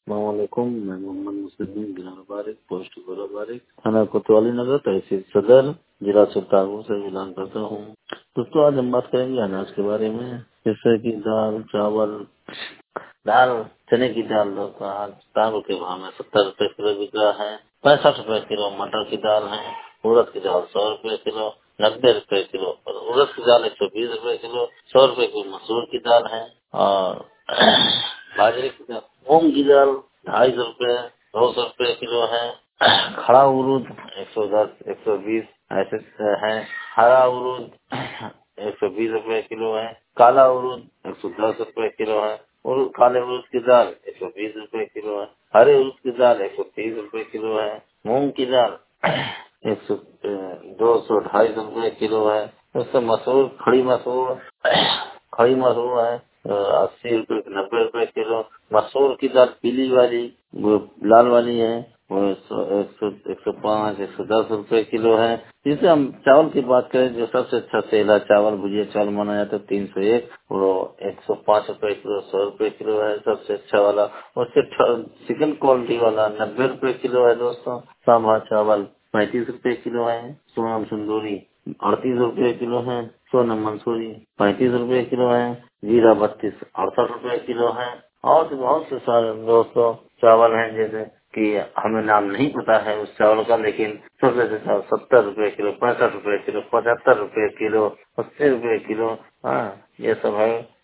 अस्सलामुअलैकुम। मैं मोहम्मद मुस्लिम बिलाल बारिक, पोस्ट गोरा बारिक, थाना कोतवाली नगर, तहसील सदर, जिला सुल्तानपुर से बिलोंग करता हूँ। दोस्तों, आज हम बात करेंगे अनाज के बारे में, जैसे कि दाल, चावल। दाल, चने की दाल दोस्तों आज दाल के भाव में 70 रुपए किलो बिक रहा है। 65 रुपए किलो मटर की दाल है। उड़द की दाल 100 रुपए किलो, 90 रुपए किलो। और उड़द की दाल 120 रुपए किलो, 100 रुपए की मसूर की दाल है। और बाजरे की दाल, मूंग की दाल 250 रुपए, 200 रुपए किलो है। खड़ा उड़द 110, 120 ऐसे है। हरा उड़द 120 रुपए किलो है। काला उड़द 110 रुपए किलो है। और काले उड़द की दाल 120 रुपए किलो है। हरे उड़द की दाल 130 रुपए किलो है। मूंग की दाल 100, 200, 250 रुपए किलो है। उससे मसूर, खड़ी मसूर है 80 रुपए, 90 रुपए किलो। मसूर की दाल पीली वाली, वो लाल वाली है, वो 105, 110 रुपए किलो है। जिसे हम चावल की बात करें, जो सबसे अच्छा सेला चावल, भुजिया चावल माना जाता है 301, वो 105 रुपए किलो, 100 रुपए किलो है सबसे अच्छा वाला। उससे चिकन क्वालिटी वाला 90 रुपए किलो है दोस्तों। सांभा चावल 35 रुपए किलो है। सोनम सुंदूरी 38 रुपए किलो है। सोनम मंसूरी 35 रुपए किलो है। जीरा 32, 68 रुपए किलो है। और भी बहुत से सारे दोस्तों चावल हैं, जैसे कि हमें नाम नहीं पता है उस चावल का, लेकिन सबसे अच्छा 70 रुपए किलो, 65 रुपए किलो, 75 रुपए किलो, 80 रुपए किलो। हाँ, ये सब है।